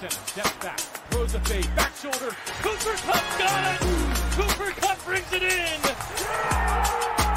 Johnson steps back, throws a fade, back shoulder. Cooper Kupp got it! Cooper Kupp brings it in!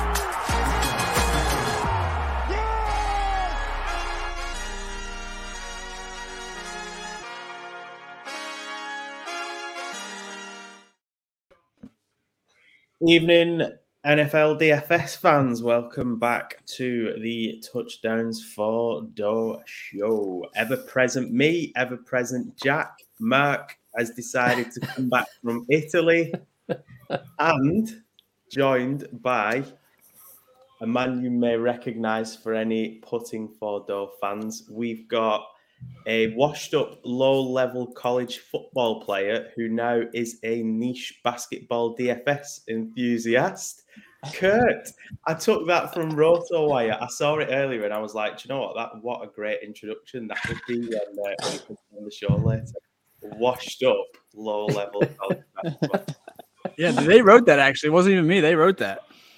Evening, NFL DFS fans. Welcome back to the Touchdowns for Dough show. Ever present me, ever present Jack. Mark has decided to come back from Italy and joined by a man you may recognize for any Putting for Dough fans. We've got a washed-up, low-level college football player who now is a niche basketball DFS enthusiast. Kurt, I took that from RotoWire. I saw it earlier and I was like, do you know what? What a great introduction. That would be when you come on the show later. Washed-up, low-level college basketball. Yeah, they wrote that, actually. It wasn't even me. They wrote that.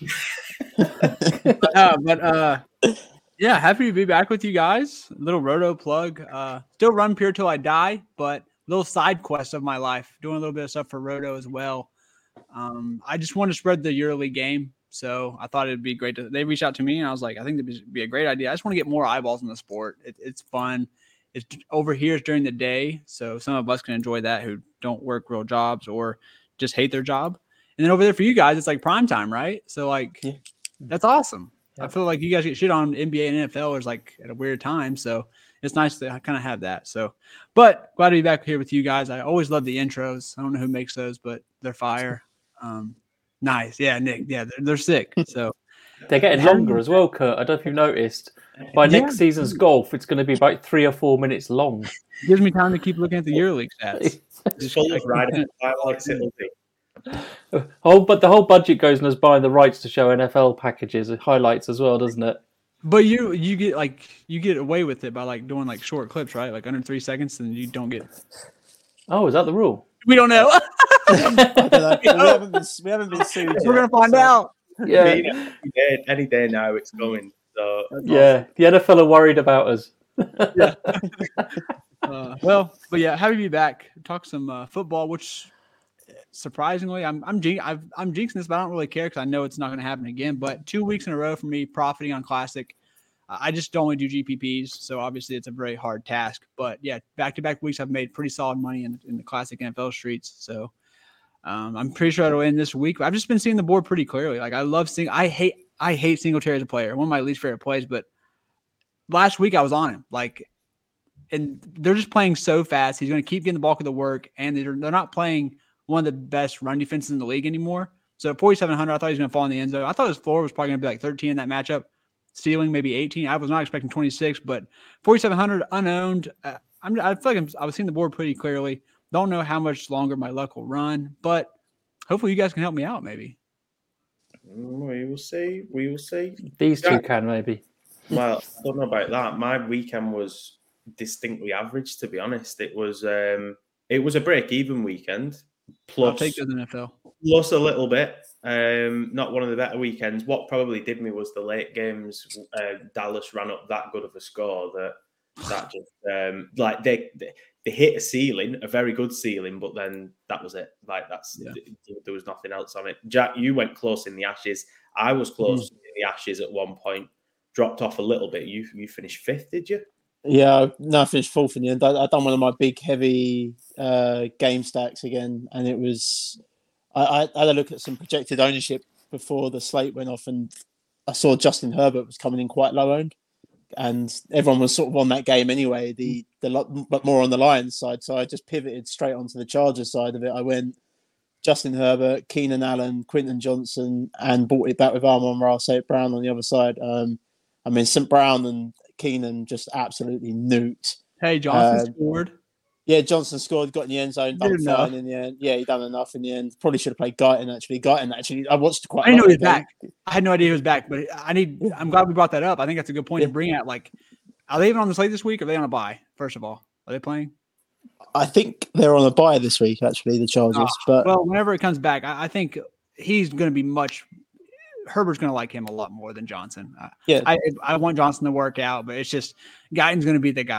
Yeah, happy to be back with you guys. Little Roto plug. Still run Pure till I die, but little side quest of my life. Doing a little bit of stuff for Roto as well. I just want to spread the EuroLeague game, so I thought it'd be great to. They reached out to me, and I was like, I think it'd be a great idea. I just want to get more eyeballs in the sport. It's fun. It's over here is during the day, so some of us can enjoy that who don't work real jobs or just hate their job. And then over there for you guys, it's like prime time, right? So that's awesome. Yeah. I feel like you guys get shit on NBA and NFL is like at a weird time. So it's nice to kind of have that. So, but glad to be back here with you guys. I always love the intros. I don't know who makes those, but they're fire. Nice. Yeah, Nick. Yeah, they're sick. So they're getting longer as well, Kurt. I don't know if you've noticed. By next season's golf, it's going to be about 3 or 4 minutes long. Gives me time to keep looking at the EuroLeague stats. Just full of riding highlights. But the whole budget goes in us buying the rights to show NFL packages and highlights as well, doesn't it? But you get away with it by like doing like short clips, right? Like under 3 seconds, and you don't get. Oh, is that the rule? We don't know. We haven't been sued yet. We're gonna find out. Yeah, any day now it's going. So yeah, the NFL are worried about us. Yeah. But yeah, happy to be back. Talk some football, which. Surprisingly, I'm jinxing this, but I don't really care because I know it's not going to happen again. But 2 weeks in a row for me profiting on Classic. I just don't only do GPPs, so obviously it's a very hard task. But yeah, back-to-back weeks I've made pretty solid money in the Classic NFL streets. So I'm pretty sure it'll end this week. I've just been seeing the board pretty clearly. Like I love seeing. I hate Singletary as a player. One of my least favorite plays. But last week I was on him. And they're just playing so fast. He's going to keep getting the bulk of the work, and they're not playing one of the best run defenses in the league anymore. So at 4,700, I thought he was going to fall in the end zone. I thought his floor was probably going to be like 13 in that matchup. Ceiling maybe 18. I was not expecting 26, but 4,700 unowned. I feel like I was seeing the board pretty clearly. Don't know how much longer my luck will run, but hopefully you guys can help me out maybe. We will see. These two can maybe. Well, I don't know about that. My weekend was distinctly average, to be honest. It was a break-even weekend. Plus, I'll take the NFL. Plus a little bit. Not one of the better weekends. What probably did me was the late games. Dallas ran up that good of a score that just they hit a ceiling, a very good ceiling, but then that was it. There was nothing else on it. Jack, you went close in the ashes. I was close in the ashes at one point. Dropped off a little bit. You finished fifth, did you? Yeah, no, I finished fourth in the end. I done one of my big, heavy game stacks again, and it was. I had a look at some projected ownership before the slate went off, and I saw Justin Herbert was coming in quite low owned, and everyone was sort of on that game anyway. But more on the Lions side, so I just pivoted straight onto the Chargers side of it. I went Justin Herbert, Keenan Allen, Quinton Johnson, and bought it back with Amon-Ra St. Brown on the other side. St. Brown and Keenan just absolutely nuked. Hey, Johnson scored. Yeah, Johnson scored, got in the end zone, done fine in the end. Yeah, he done enough in the end. Probably should have played Guyton, actually. I watched quite a lot. I didn't know he was back. I had no idea he was back, but I'm glad we brought that up. I think that's a good point to bring out. Like, are they even on the slate this week, or are they on a bye, first of all? Are they playing? I think they're on a bye this week, actually, the Chargers. Well, whenever it comes back, I think he's going to be Herbert's going to like him a lot more than Johnson. I want Johnson to work out, but it's just Guyton's going to be the guy.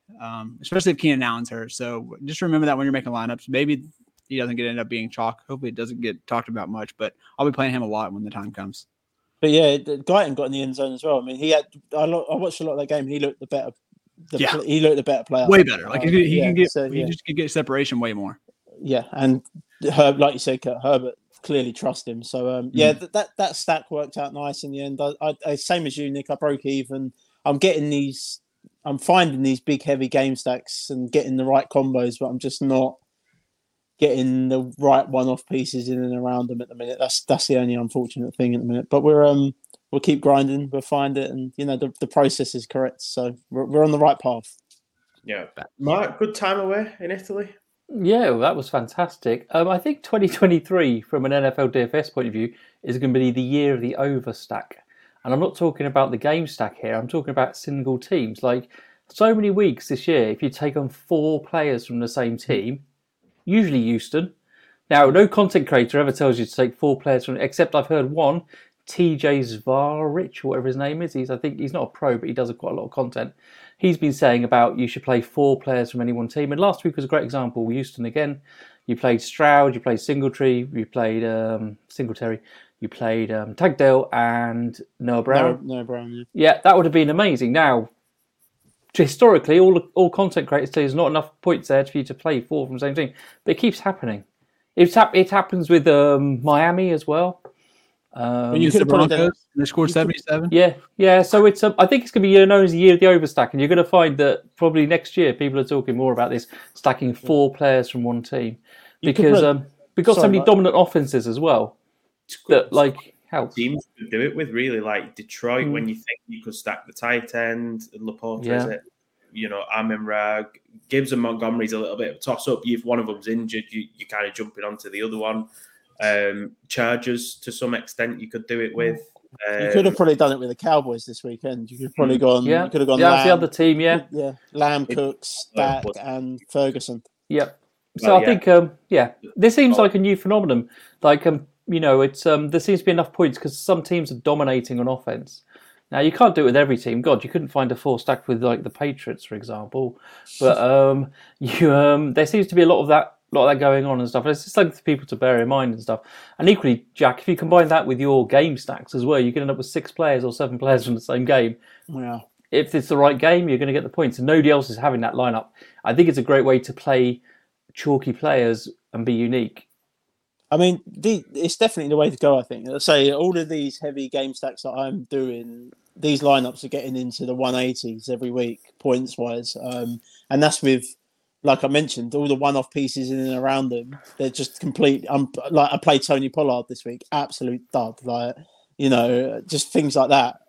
especially if Keenan Allen's hurt. So just remember that when you're making lineups. Maybe he doesn't end up being chalk. Hopefully it doesn't get talked about much, but I'll be playing him a lot when the time comes. But yeah, Guyton got in the end zone as well. I mean, I watched a lot of that game. He looked the better. He looked the better player. Way better. Like he just can get separation way more. Yeah, and like you said, Kurt Herbert clearly trust him. So that stack worked out nice in the end. I same as you, Nick. I broke even. I'm finding these big heavy game stacks and getting the right combos, but I'm just not getting the right one-off pieces in and around them at the minute. That's the only unfortunate thing at the minute. But we'll keep grinding. We'll find it, and the process is correct. So we're on the right path. Yeah, Mark, good time away in Italy. Yeah, well, that was fantastic. I think 2023, from an NFL DFS point of view, is going to be the year of the overstack. And I'm not talking about the game stack here. I'm talking about single teams. Like, so many weeks this year, if you take on 4 players from the same team, usually Houston. Now, no content creator ever tells you to take 4 players from, except I've heard one, TJ Zvarich, or whatever his name is. I think he's not a pro, but he does quite a lot of content. He's been saying about you should play 4 players from any one team. And last week was a great example. Houston again. You played Stroud, you played Singletary, you played Singletary, you played Tagdale and Noah Brown. Noah Brown, yeah, that would have been amazing. Now, historically, all content creators say there's not enough points there for you to play 4 from the same team. But it keeps happening. It happens with Miami as well. When you could have Broncos, they scored 77. Yeah. So it's I think it's going to be known as the year of the overstack, and you're going to find that probably next year people are talking more about this, stacking 4 players from one team, because we've got so many dominant offenses as well that help. Teams could do it with, really, like Detroit. When you think you could stack the tight end, Laporta, is it? Amon-Ra, Gibbs and Montgomery's a little bit of a toss up. If one of them's injured, you're kind of jumping onto the other one. Chargers, to some extent, you could do it with. You could have probably done it with the Cowboys this weekend. You could have probably gone. Yeah, you could have gone. Yeah, that's the other team. Yeah, Lamb, Cooks, Dak, and Ferguson. Yep. So I think, this seems like a new phenomenon. Like, it's there seems to be enough points because some teams are dominating on offense. Now, you can't do it with every team. God, you couldn't find a 4 stack with like the Patriots, for example. But there seems to be a lot of that going on and stuff. It's just like for people to bear in mind and stuff. And equally, Jack, if you combine that with your game stacks as well, you can end up with 6 players or 7 players from the same game. Yeah. If it's the right game, you're going to get the points, and nobody else is having that lineup. I think it's a great way to play chalky players and be unique. I mean, it's definitely the way to go, I think. Let's say all of these heavy game stacks that I'm doing, these lineups are getting into the 180s every week, points-wise. And that's with, like I mentioned, all the one-off pieces in and around them. They're just complete. I played Tony Pollard this week, absolute dud. Just things like that.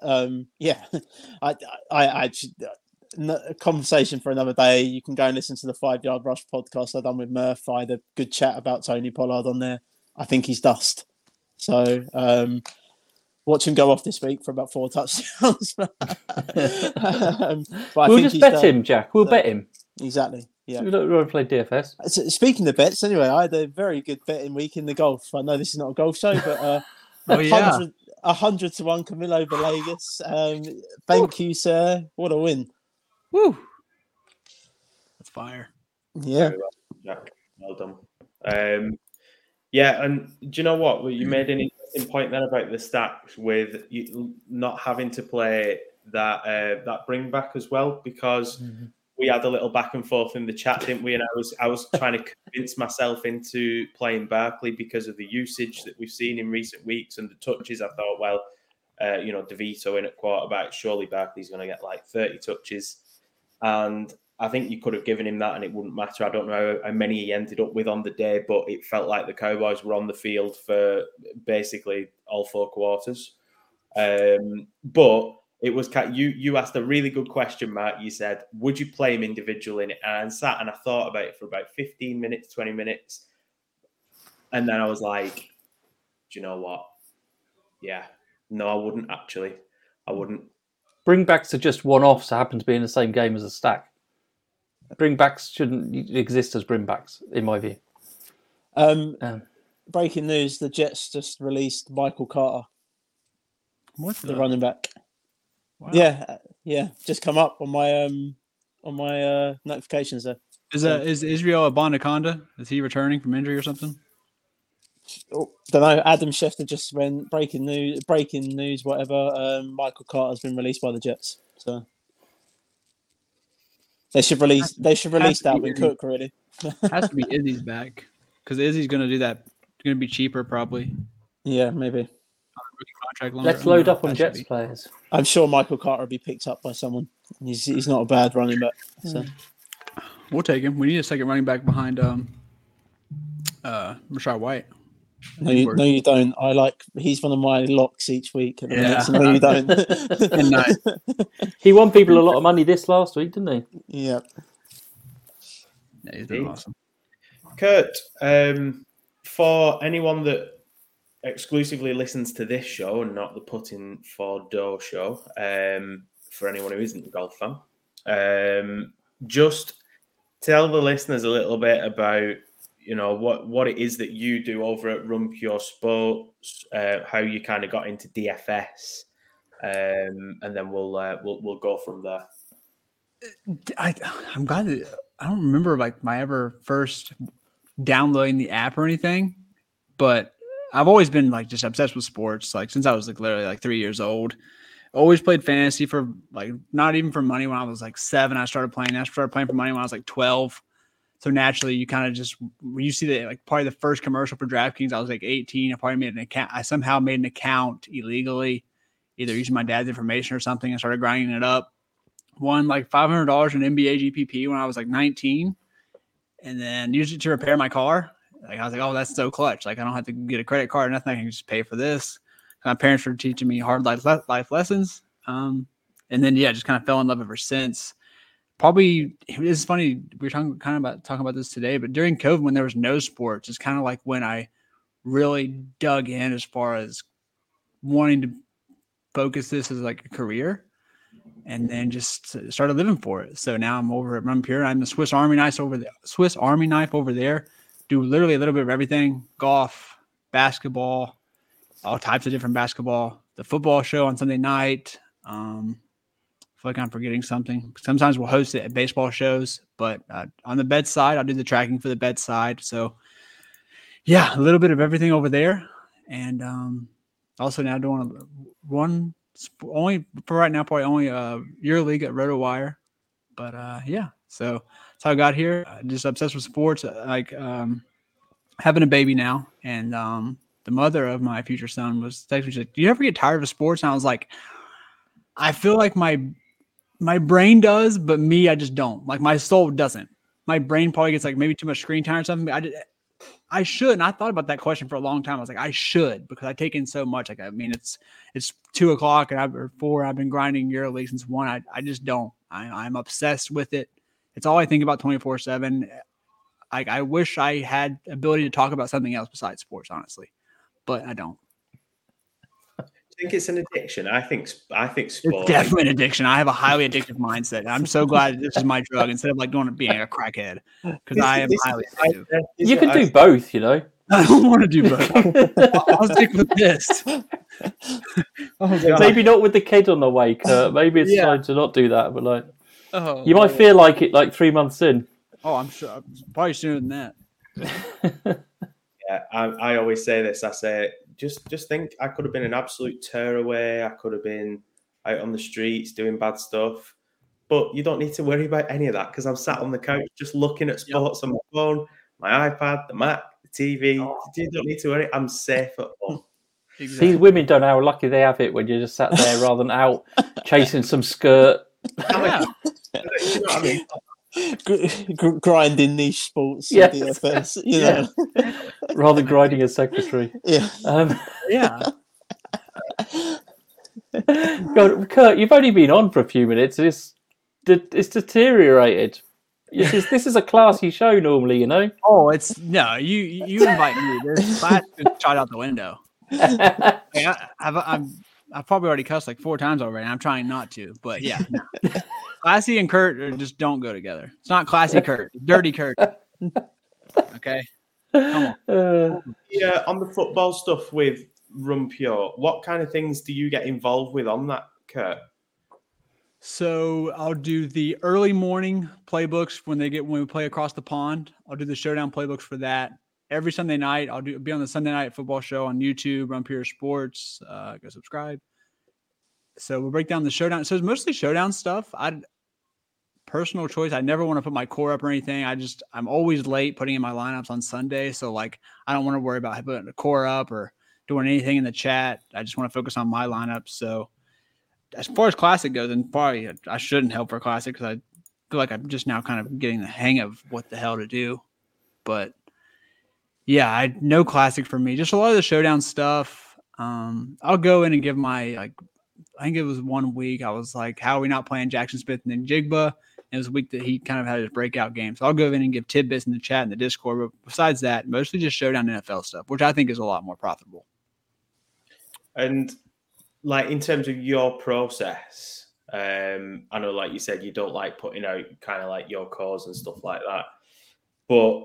A conversation for another day. You can go and listen to the 5 Yard Rush podcast I've done with Murph. I had a good chat about Tony Pollard on there. I think he's dust. So watch him go off this week for about 4 touchdowns. We'll just bet him, Jack. We'll bet him. Exactly. Yeah. We don't want to play DFS. So, speaking of bets, anyway, I had a very good betting week in the golf. I know this is not a golf show, but 100 to 1 Camilo Villegas. Thank you, sir. What a win. Woo. That's fire. Yeah. Jack, well done. And do you know what? You made an interesting point then about the stacks with you not having to play that bring back as well, because we had a little back and forth in the chat, didn't we? And I was trying to convince myself into playing Barkley because of the usage that we've seen in recent weeks and the touches. I thought, DeVito in at quarterback, surely Barkley's going to get like 30 touches. And I think you could have given him that and it wouldn't matter. I don't know how many he ended up with on the day, but it felt like the Cowboys were on the field for basically all 4 quarters. But it was you asked a really good question, Matt. You said, would you play him individually? And I sat and I thought about it for about 15 minutes, 20 minutes. And then I was like, do you know what? Yeah. No, I wouldn't actually. I wouldn't. Bringbacks are just one-offs that happen to be in the same game as a stack. Bringbacks shouldn't exist as bringbacks, in my view. Breaking news, the Jets just released Michael Carter. What's the running back? Wow. Yeah, just come up on my on my notifications there. Is Israel Abandoconda? Is he returning from injury or something? Oh, don't know. Adam Schefter just went breaking news, whatever. Michael Carter's been released by the Jets. So they should release Dalvin Cook, really. Has to be Izzy's back because Izzy's going to do that. Going to be cheaper probably. Yeah, maybe. Rookie contract longer. Let's load up on Jets players. I'm sure Michael Carter will be picked up by someone. He's not a bad running back. So we'll take him. We need a second running back behind Rashad White. No, you don't. He's one of my locks each week. Yeah. So no, you don't. No. He won people a lot of money this last week, didn't he? Yeah. Yeah, he's been awesome. Kurt, for anyone that exclusively listens to this show and not the Putting for Dough show, for anyone who isn't a golf fan, just tell the listeners a little bit about what it is that you do over at Run Pure Sports, how you kind of got into DFS, and then we'll go from there. I'm glad that I don't remember like my ever first downloading the app or anything, but I've always been like just obsessed with sports, like since I was like literally like 3 years old. Always played fantasy for like not even for money when I was like 7. I started playing for money when I was like 12. So naturally, you kind of just when you see the like probably the first commercial for DraftKings, I was like 18. I probably made an account. I somehow made an account illegally, either using my dad's information or something, and started grinding it up. Won like $500 in NBA GPP when I was like 19, and then used it to repair my car. Like I was like, oh, that's so clutch. Like I don't have to get a credit card or nothing. I can just pay for this. My parents were teaching me hard life lessons, and then just kind of fell in love ever since. Probably it's funny we were talking about this today, but during COVID when there was no sports, it's kind of like when I really dug in as far as wanting to focus this as like a career, and then just started living for it. So now I'm over at Run Pure. I'm the Swiss Army knife over there. Do literally a little bit of everything: golf, basketball, all types of different basketball. The football show on Sunday night. I feel like I'm forgetting something. Sometimes we'll host it at baseball shows, but on the bet side, I'll do the tracking for the bet side. So, yeah, a little bit of everything over there. And also now doing one only for right now, probably only EuroLeague at RotoWire. But, so that's how I got here. Just obsessed with sports, having a baby now. And the mother of my future son was texting me, she's like, do you ever get tired of sports? And I was like, I feel like my brain does, but me, I just don't. Like my soul doesn't. My brain probably gets like maybe too much screen time or something. But I should. And I thought about that question for a long time. I was like, I should, because I take in so much. Like, I mean, it's 2:00 or 4. I've been grinding EuroLeague since 1. I just don't. I'm obsessed with it. It's all I think about 24/7. Like I wish I had ability to talk about something else besides sports, honestly, but I don't. I think it's an addiction. I think sport. It's definitely an addiction. I have a highly addictive mindset. I'm so glad this is my drug instead of like being a crackhead, because I am highly addictive. You can do both, you know. I don't want to do both. I'll stick with this. Maybe not with the kid on the way, Kurt. Maybe it's time to not do that. But like, you might feel like it like 3 months in. Oh, I'm sure. Probably sooner than that. Yeah, I always say this. I say, just think I could have been an absolute tearaway. I could have been out on the streets doing bad stuff. But you don't need to worry about any of that, because I'm sat on the couch just looking at sports on my phone, my iPad, the Mac, the TV. You don't need to worry. I'm safe at home. Exactly. These women don't know how lucky they have it when you're just sat there rather than out chasing some skirt. You know what I mean? Grinding niche sports, DFS, you know, rather than grinding a secretary. God, Kurt, you've only been on for a few minutes. It's deteriorated. This is a classy show normally, you know. Oh, it's no. You invite me. This class is shot out the window. I've probably already cussed like 4 times already. I'm trying not to, but yeah. No. Classy and Kurt just don't go together. It's not classy Kurt. It's dirty Kurt. Okay? Come on. Yeah, on the football stuff with Run Pure, what kind of things do you get involved with on that, Kurt? So I'll do the early morning playbooks when we play across the pond. I'll do the showdown playbooks for that. Every Sunday night, be on the Sunday Night Football Show on YouTube, Run Pure Sports. Go subscribe. So we'll break down the showdown. So it's mostly showdown stuff. Personal choice. I never want to put my core up or anything. I'm always late putting in my lineups on Sunday. So like, I don't want to worry about putting the core up or doing anything in the chat. I just want to focus on my lineups. So as far as Classic goes, and probably I shouldn't help for Classic because I feel like I'm just now kind of getting the hang of what the hell to do. But yeah, no Classic for me. Just a lot of the showdown stuff. I'll go in and give I think it was 1 week. I was like, how are we not playing Jackson Smith and then Jigba? And it was a week that he kind of had his breakout game. So I'll go in and give tidbits in the chat and the Discord. But besides that, mostly just showdown NFL stuff, which I think is a lot more profitable. And like in terms of your process, I know, like you said, you don't like putting out kind of like your cores and stuff like that. But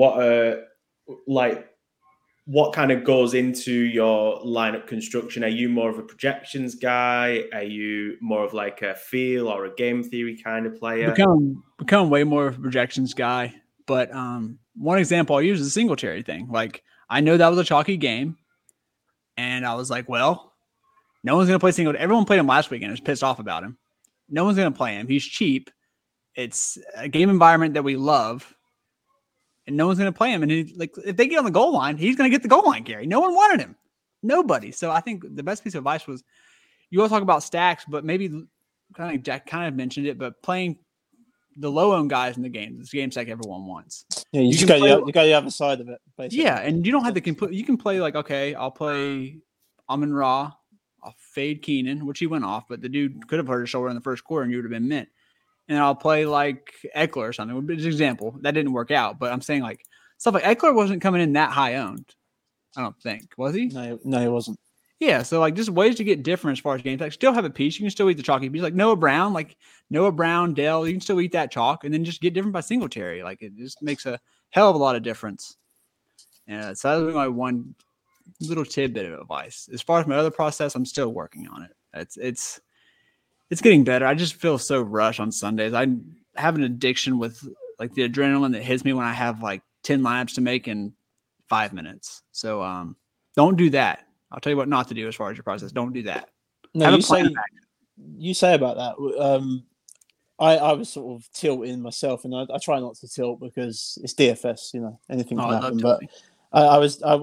what kind of goes into your lineup construction? Are you more of a projections guy? Are you more of like a feel or a game theory kind of player? Become way more of a projections guy. But one example I'll use is the Singletary thing. Like, I know that was a chalky game. And I was like, well, no one's going to play Singletary. Everyone played him last week and was pissed off about him. No one's going to play him. He's cheap. It's a game environment that we love. And no one's going to play him. And if they get on the goal line, he's going to get the goal line carry. No one wanted him. Nobody. So I think the best piece of advice was, you all talk about stacks, but maybe Jack kind of mentioned it, but playing the low-owned guys in the game, this game stack everyone wants. Yeah, you go the other side of it, basically. Yeah, and you don't have to you can play like, okay, I'll play Amon-Ra, I'll fade Keenan, which he went off, but the dude could have hurt his shoulder in the first quarter and you would have been mint. And I'll play like Eckler or something. As an example, that didn't work out. But I'm saying like stuff like Eckler wasn't coming in that high owned. I don't think. Was he? No, he wasn't. Yeah. So like just ways to get different as far as games. Like still have a piece. You can still eat the chalky piece. Like Noah Brown, Dell, you can still eat that chalk and then just get different by Singletary. Like it just makes a hell of a lot of difference. Yeah. So that was my one little tidbit of advice. As far as my other process, I'm still working on it. It's getting better. I just feel so rushed on Sundays. I have an addiction with like the adrenaline that hits me when I have like 10 lineups to make in 5 minutes. So don't do that. I'll tell you what not to do as far as your process. Don't do that. No, you say about that. I was sort of tilting myself, and I try not to tilt because it's DFS. You know, anything can happen. But I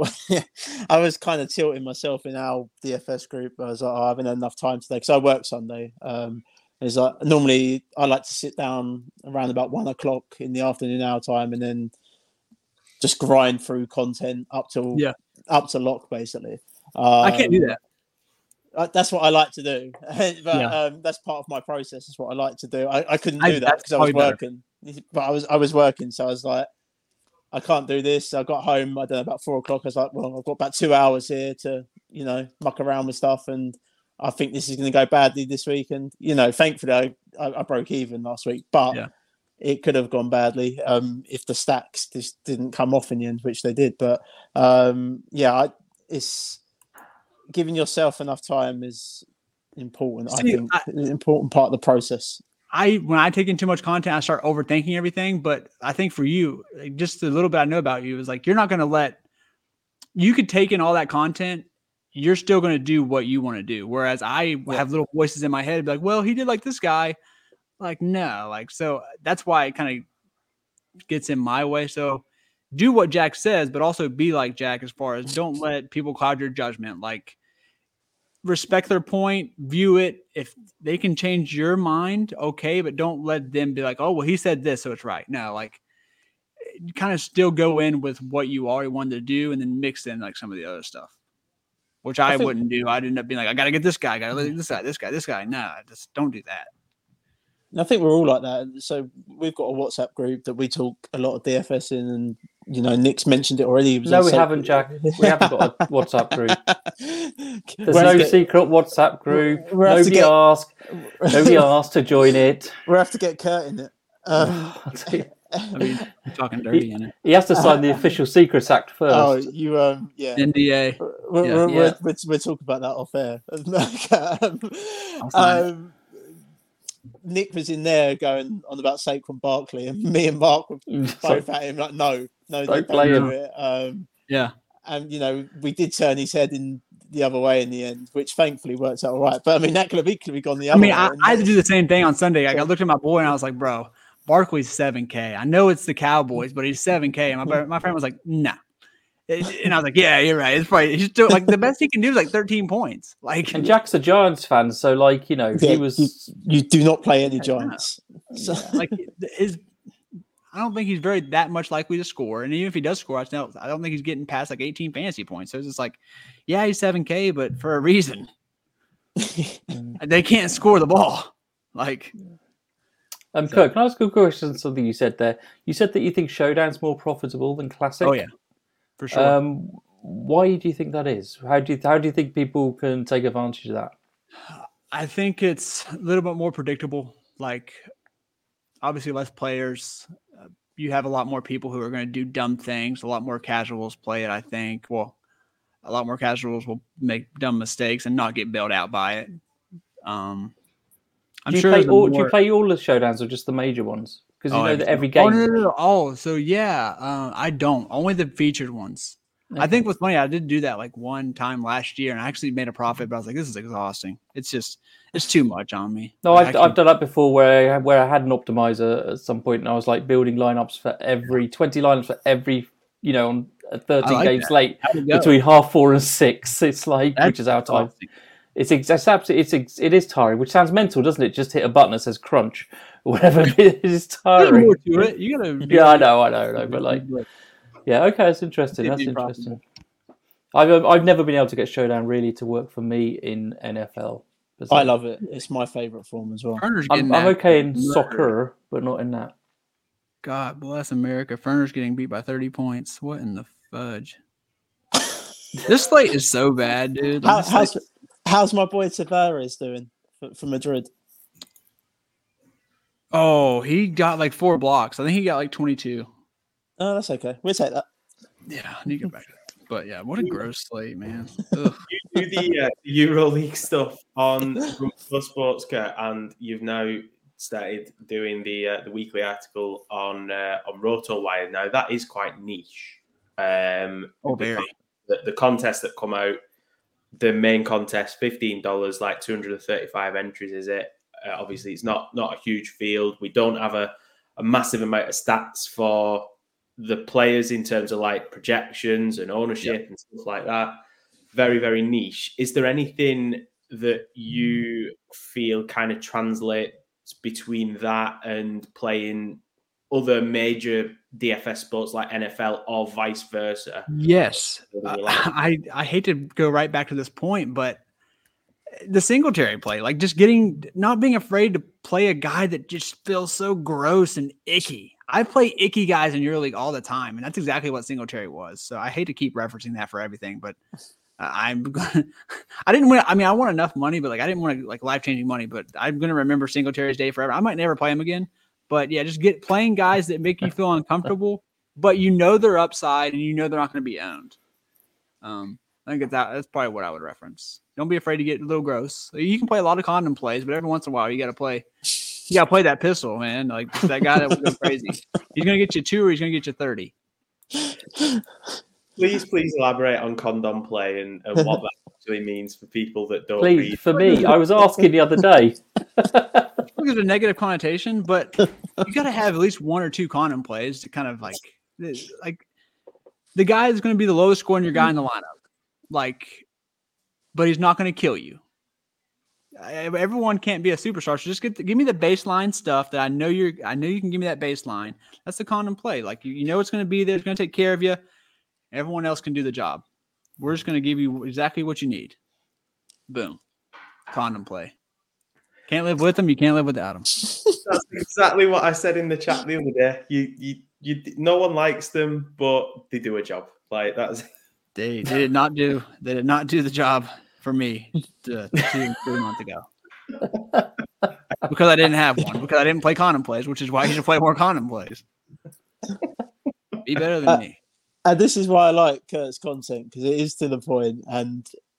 was kind of tilting myself in our DFS group. I was like, I haven't had enough time today because I work Sunday. It's like normally I like to sit down around about 1 o'clock in the afternoon our time, and then just grind through content up to lock basically. I can't do that. That's what I like to do, but that's part of my process. Is what I like to do. I couldn't do that because I was working, but I was working, so I was like, I can't do this. I got home, I don't know, about 4 o'clock. I was like, well, I've got about 2 hours here to, muck around with stuff. And I think this is going to go badly this week. And, thankfully I broke even last week, but it could have gone badly if the stacks just didn't come off in the end, which they did. But it's giving yourself enough time is important. I think an important part of the process. When I take in too much content, I start overthinking everything. But I think for you, just a little bit I know about you is like, you're not going to you could take in all that content. You're still going to do what you want to do. Whereas I have little voices in my head like, well, he did like this guy. Like, no, so that's why it kind of gets in my way. So do what Jack says, but also be like Jack as far as don't let people cloud your judgment. Like, respect their point, view it. If they can change your mind, okay, but don't let them be like, oh, well, he said this, so it's right. No, like, you kind of still go in with what you already wanted to do and then mix in like some of the other stuff, which I wouldn't do. I'd end up being like, I got to get this guy, I got to let this guy. No, just don't do that. I think we're all like that. So we've got a WhatsApp group that we talk a lot of DFS in, and Nick's mentioned it already. No, we haven't, Jack. We haven't got a WhatsApp group. There's no secret WhatsApp group. Nobody asked to join it. We'll have to get Kurt in it. I mean, you're talking dirty in it. He has to sign the official Secrets Act first. Oh, you, NDA. We'll talk about that off air. Nick was in there going on about Saquon Barkley, and me and Mark were both at him like, no, don't play him. do it. Yeah. And, we did turn his head in the other way in the end, which thankfully worked out all right. But, that could have gone the other way. I had to do the same thing on Sunday. I looked at my boy and I was like, bro, Barkley's 7K. I know it's the Cowboys, but he's 7K. And my friend was like, nah. And I was like, yeah, you're right. It's probably he's still like the best he can do is like 13 points. Like, and Jack's a Giants fan, so he was. You do not play any Giants. So, I don't think he's that much likely to score. And even if he does score, I don't think he's getting past like 18 fantasy points. So it's just like, yeah, he's 7K, but for a reason. They can't score the ball. Like, Kirk, can I ask a question on something you said there? You said that you think Showdown's more profitable than Classic. Oh, yeah. For sure. Why do you think that is? How do you think people can take advantage of that? I think it's a little bit more predictable. Like, obviously, less players. You have a lot more people who are going to do dumb things. A lot more casuals play it, I think. Well, a lot more casuals will make dumb mistakes and not get bailed out by it. I'm sure. Do you play all the Showdowns or just the major ones? Because that every game. No. Oh, so yeah, I don't. Only the featured ones. Okay. I think what's funny, I did do that like one time last year, and I actually made a profit. But I was like, this is exhausting. It's too much on me. No, I've done that before, where I had an optimizer at some point, and I was like building lineups for 20 lineups for every, on 13 games that. Late between 4:30 and 6. It's like which is our time. It is tiring, which sounds mental, doesn't it? Just hit a button that says crunch or whatever. It is tiring. More to it. You gotta. Yeah, I know, but yeah, okay, that's interesting. That's interesting. I've never been able to get Showdown really to work for me in NFL. I love it. It's my favorite form as well. I'm okay in soccer, but not in that. God bless America. Ferner's getting beat by 30 points. What in the fudge? This slate is so bad, dude. How's my boy Tavares doing for Madrid? Oh, he got like 4 blocks. I think he got like 22. Oh, that's okay. We'll take that. Yeah, I need to get back to that. But yeah, what a gross slate, man. You do the EuroLeague stuff on Sports, Kurt, and you've now started doing the weekly article on RotoWire. Now that is quite niche. Very. The contests that come out, the main contest, $15, like 235 entries, is it? Obviously, it's not a huge field. We don't have a massive amount of stats for the players in terms of like projections and ownership and stuff like that. Very, very niche. Is there anything that you feel kind of translates between that and playing other major DFS sports like NFL or vice versa? Yes. I hate to go right back to this point, but the Singletary play, like just not being afraid to play a guy that just feels so gross and icky. I play icky guys in EuroLeague all the time, and that's exactly what Singletary was. So I hate to keep referencing that for everything, but I didn't win. I mean, I won enough money, but like I didn't want to like life-changing money, but I'm going to remember Singletary's day forever. I might never play him again, but yeah, just playing guys that make you feel uncomfortable, but they're upside and they're not going to be owned. I think that's probably what I would reference. Don't be afraid to get a little gross. You can play a lot of condom plays, but every once in a while you got to play that pistol, man. Like that guy that will go crazy. He's going to get you 2 or he's going to get you 30. Please elaborate on condom play and what that actually means for people that don't read. For me, I was asking the other day. There's a negative connotation, but you got to have at least 1 or 2 condom plays to kind of like the guy is going to be the lowest scoring your guy in the lineup. But he's not going to kill you. Everyone can't be a superstar. So just give me the baseline stuff that I know you can give me that baseline. That's the condom play. Like you know it's going to be there. It's going to take care of you. Everyone else can do the job. We're just going to give you exactly what you need. Boom. Condom play. Can't live with them. You can't live without them. That's exactly what I said in the chat the other day. You no one likes them, but they do a job. Like that's. They did not do the job for me 2 months ago. Because I didn't have one. Because I didn't play condom plays, which is why you should play more condom plays. Be better than me. And this is why I like Kurt's content, because it is to the point. And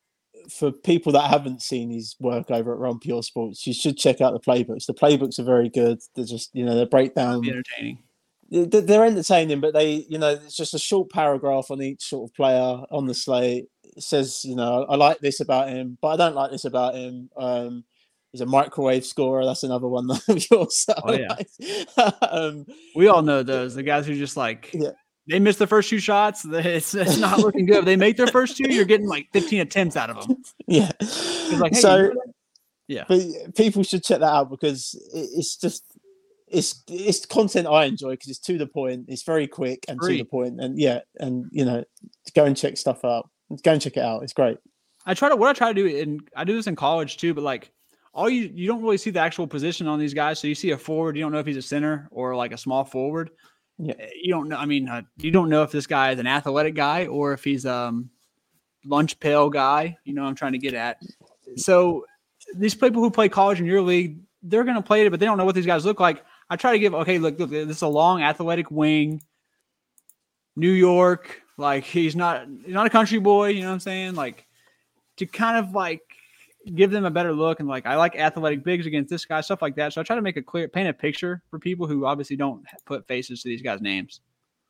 for people that haven't seen his work over at Run Pure Sports, you should check out the playbooks. The playbooks are very good. They're just, they break down. Be entertaining. They're entertaining, but it's just a short paragraph on each sort of player on the slate. It says, I like this about him, but I don't like this about him. He's a microwave scorer. That's another one of yours. Oh, yeah. We all know those. The guys who just they miss the first 2 shots. It's not looking good. If they make their first 2, you're getting 15 attempts out of them. Yeah. Hey, yeah. But people should check that out because it's just it's content I enjoy because it's to the point. It's very quick and to the point. And go and check stuff out. Go and check it out. It's great. What I try to do, and I do this in college too, but you don't really see the actual position on these guys. So you see a forward, you don't know if he's a center or a small forward. Yeah. You don't know. I mean, you don't know if this guy is an athletic guy or if he's lunch pail guy. I'm trying to get at. So these people who play college in your league, they're going to play it, but they don't know what these guys look like. I try to give, look, this is a long athletic wing, New York. He's not a country boy. You know what I'm saying? To kind of give them a better look. And I like athletic bigs against this guy, stuff like that. So I try to paint a picture for people who obviously don't put faces to these guys' names.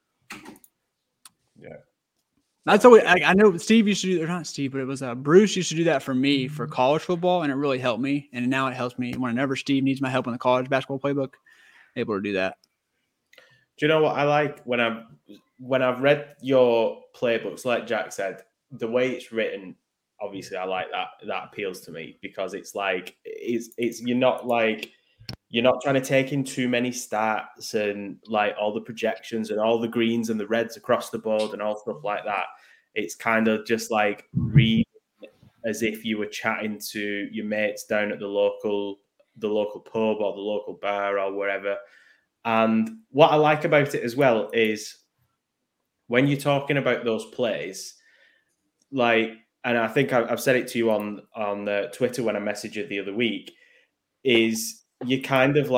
Yeah. That's always, I know Steve used to do, or not Steve, but it was Bruce used to do that for me for college football. And it really helped me. And now it helps me whenever Steve needs my help in the college basketball playbook, able to do that. Do you know what I like when I've read your playbooks, like Jack said, the way it's written, obviously I like that. That appeals to me because it's you're not trying to take in too many stats and all the projections and all the greens and the reds across the board and all stuff like that. It's kind of just read as if you were chatting to your mates down at the local pub or the local bar or wherever. And what I like about it as well is when you're talking about those plays, and I think I've said it to you on Twitter when I messaged you the other week, is you kind of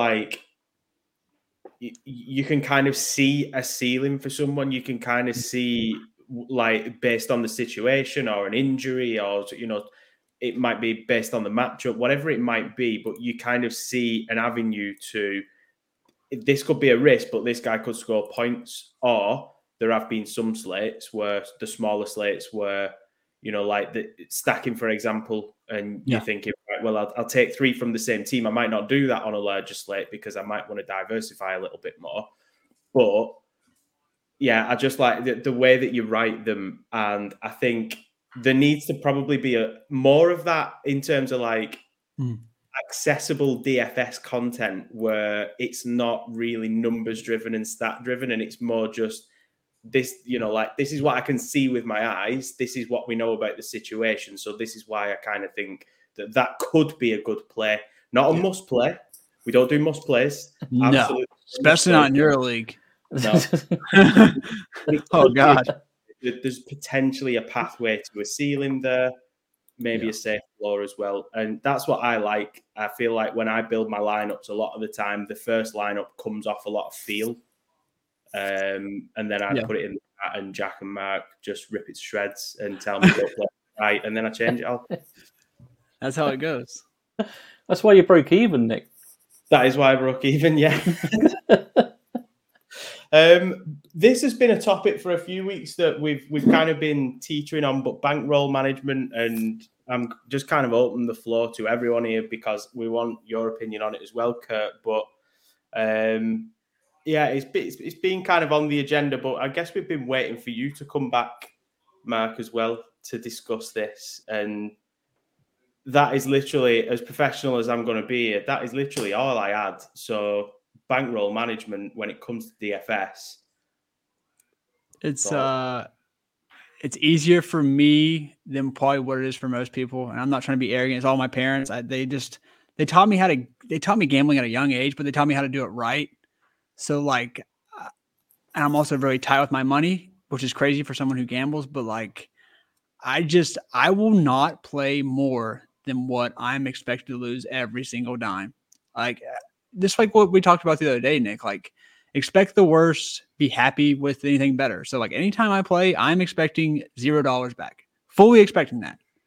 you can kind of see a ceiling for someone. You can kind of see based on the situation or an injury or, it might be based on the matchup, whatever it might be, but you kind of see an avenue to, this could be a risk, but this guy could score points. Or there have been some slates where the smaller slates were, the stacking, for example, and you're thinking, right, well, I'll take 3 from the same team. I might not do that on a larger slate because I might want to diversify a little bit more. But yeah, I just like the way that you write them. And I think there needs to probably be more of that in terms of accessible DFS content where it's not really numbers driven and stat driven. And it's more just this, this is what I can see with my eyes. This is what we know about the situation. So this is why I kind of think that could be a good play. Not a must play. We don't do must plays. No, especially not in your league. No. Oh, God. There's potentially a pathway to a ceiling there, maybe a safe floor as well. And that's what I like. I feel like when I build my lineups, a lot of the time, the first lineup comes off a lot of feel. And then I put it in and Jack and Mark just rip it to shreds and tell me to play right. And then I change it all. That's how it goes. That's why you broke even, Nick. That is why I broke even, yeah. This has been a topic for a few weeks that we've kind of been teetering on, but bankroll management, and I'm just kind of opening the floor to everyone here because we want your opinion on it as well, Kurt. But it's been kind of on the agenda, but I guess we've been waiting for you to come back, Mark, as well to discuss this. And that is literally, as professional as I'm going to be here, that is literally all I had. So bankroll management when it comes to DFS. It's easier for me than probably what it is for most people. And I'm not trying to be arrogant. It's all my parents. They taught me gambling at a young age, but they taught me how to do it right. So and I'm also very tight with my money, which is crazy for someone who gambles. But I will not play more than what I'm expected to lose every single dime. Just like what we talked about the other day, Nick, expect the worst, be happy with anything better. So anytime I play, I'm expecting $0 back, fully expecting that.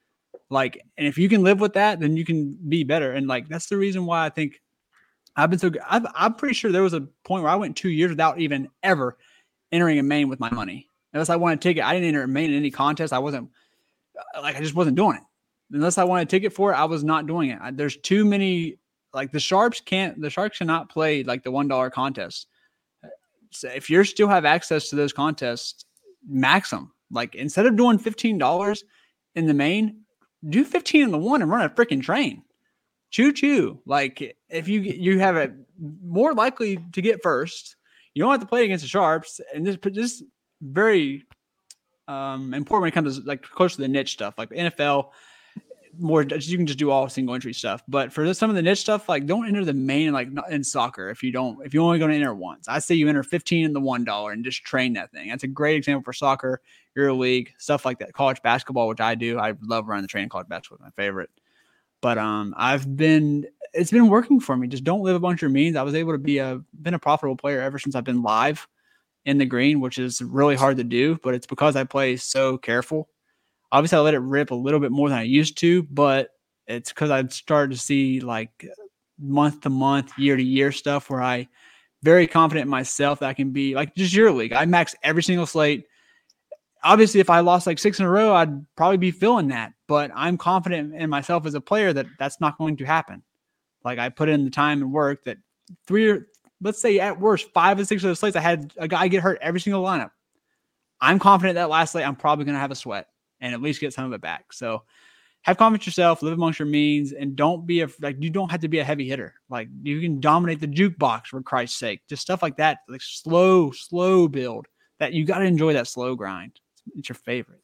Like, and if you can live with that, then you can be better. And like, that's the reason why I think I've been so good. I'm pretty sure there was a point where I went 2 years without even ever entering a main with my money. Unless I wanted a ticket, I didn't enter a main in any contest. I just wasn't doing it. Unless I wanted a ticket for it, I was not doing it. There's too many, like the Sharks cannot play like the $1 contest. So if you still have access to those contests, max them. Like instead of doing $15 in the main, do 15 in the one and run a freaking train. Choo choo. Like if you have it more likely to get first, you don't have to play against the Sharps. And this very important when it comes to like close to the niche stuff, like the NFL. More, you can just do all single entry stuff. But for some of the niche stuff, like don't enter the main like in soccer if you're only going to enter once. I say you enter 15 in the $1 and just train that thing. That's a great example for soccer, EuroLeague, stuff like that. College basketball, which I do. I love running the train. College basketball is my favorite. But it's been working for me. Just don't live a bunch of means. I was able to been a profitable player ever since I've been live in the green, which is really hard to do, but it's because I play so careful. Obviously, I let it rip a little bit more than I used to, but it's because I started to see like month to month, year to year stuff where I very confident in myself that I can be like just EuroLeague. I max every single slate. Obviously, if I lost like 6 in a row, I'd probably be feeling that, but I'm confident in myself as a player that that's not going to happen. Like I put in the time and work that let's say at worst 5 or 6 of those slates, I had a guy get hurt every single lineup. I'm confident that last slate, I'm probably going to have a sweat and at least get some of it back. So have confidence in yourself, live amongst your means, and don't be you don't have to be a heavy hitter. Like you can dominate the jukebox for Christ's sake. Just stuff like that, like slow build. That you got to enjoy that slow grind. It's your favorite.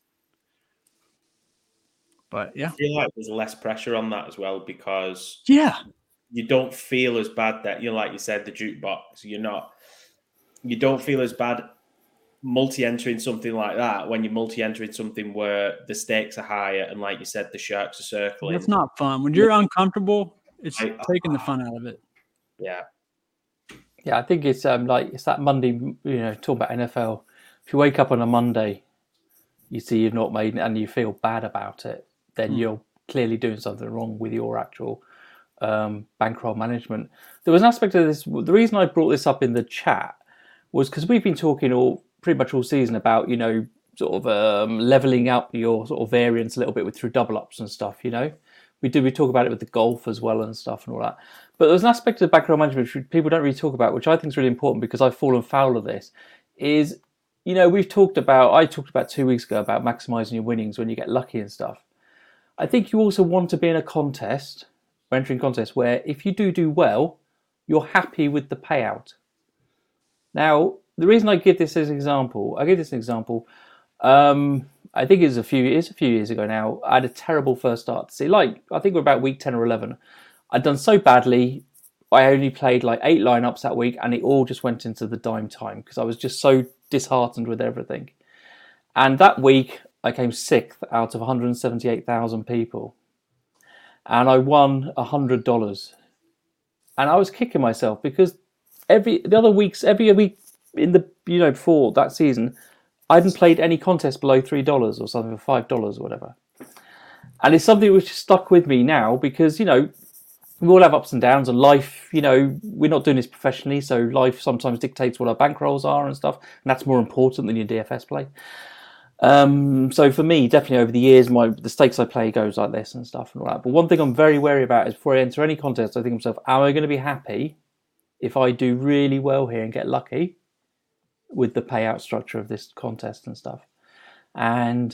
But yeah, I feel like there's less pressure on that as well because you don't feel as bad that like you said, the jukebox. You don't feel as bad multi-entering something like that when you're multi-entering something where the stakes are higher and like you said the sharks are circling. It's not fun when you're uncomfortable. It's taking the fun out of it. Yeah I think it's it's that Monday, talk about NFL. If you wake up on a Monday, you see you've not made it and you feel bad about it, then you're clearly doing something wrong with your actual bankroll management. There was an aspect of this. The reason I brought this up in the chat was because we've been talking pretty much all season about, sort of leveling up your sort of variance a little bit through double ups and stuff, We talk about it with the golf as well and stuff and all that. But there's an aspect of bankroll management which people don't really talk about, which I think is really important because I've fallen foul of this, is, I talked about 2 weeks ago about maximizing your winnings when you get lucky and stuff. I think you also want to be in a contest, or entering contest, where if you do well, you're happy with the payout. Now, the reason I give this as an example, I think it was a few years ago now. I had a terrible first start to see. I think we're about week 10 or 11. I'd done so badly. I only played 8 lineups that week, and it all just went into the dime time because I was just so disheartened with everything. And that week, I came 6th out of 178,000 people, and I won $100. And I was kicking myself because every week in the before that season, I hadn't played any contest below $3 or something, or $5 or whatever. And it's something which stuck with me now because we all have ups and downs, and life, we're not doing this professionally, so life sometimes dictates what our bankrolls are and stuff, and that's more important than your DFS play. So for me, definitely over the years, the stakes I play goes like this and stuff and all that. But one thing I'm very wary about is before I enter any contest, I think to myself, am I going to be happy if I do really well here and get lucky with the payout structure of this contest and stuff? And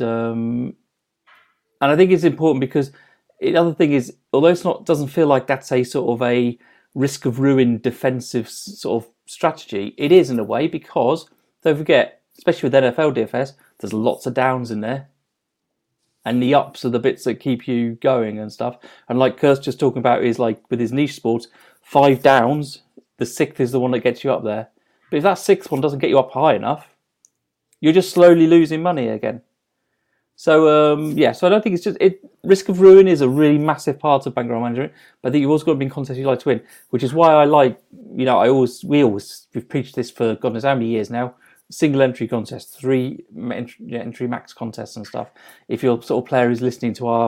I think it's important because the other thing is, although doesn't feel like that's a sort of a risk of ruin defensive sort of strategy, it is in a way because, don't forget, especially with NFL DFS, there's lots of downs in there. And the ups are the bits that keep you going and stuff. And like Kurt's just talking about is with his niche sports, 5 downs, the 6th is the one that gets you up there. But if that 6th one doesn't get you up high enough, you're just slowly losing money again. So, so I don't think it's just... risk of ruin is a really massive part of bankroll management, but I think you've also got to be in contests you like to win, which is why I like, we've preached this for God knows how many years now, single entry contests, 3 entry max contests and stuff. If you're sort of player who's listening to our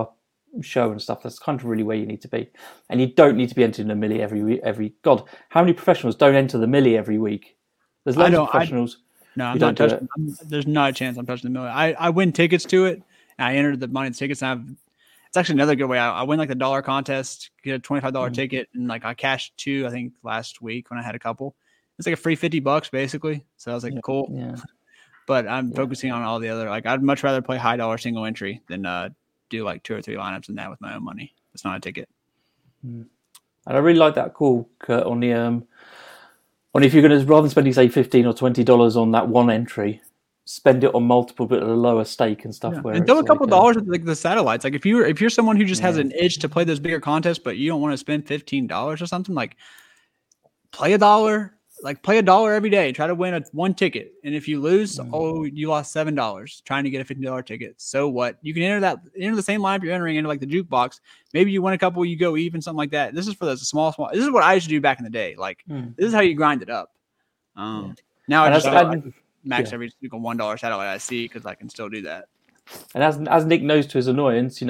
show and stuff. That's kind of really where you need to be, and you don't need to be entering the milli every. God, how many professionals don't enter the milli every week? There's loads of professionals. No, I'm not touching. There's not a chance I'm touching the milli. I win tickets to it, and I enter the money in tickets. And it's actually another good way. I win like the dollar contest, get a $25 ticket, and like I cashed 2, I think last week when I had a couple. It's like a free $50 basically. So I was like, cool. Yeah. But I'm focusing on all the other. Like I'd much rather play high dollar single entry than do like 2 or 3 lineups in that with my own money. It's not a ticket. And I really like that call, Kurt, on the on if you're going to, rather than spending say $15 or $20 on that one entry, spend it on multiple but at a lower stake and stuff. Where and throw a couple dollars with like the satellites. Like if you're someone who just has an itch to play those bigger contests, but you don't want to spend $15 or something, like play $1. Like play $1 every day. Try to win one ticket, and if you lose, you lost $7 trying to get a $50 ticket. So what? You can enter the same lineup you're entering into like the jukebox. Maybe you win a couple, you go even, something like that. This is for those small. This is what I used to do back in the day. Like this is how you grind it up. Now I just max every single $1 satellite I see because I can still do that. And as Nick knows to his annoyance,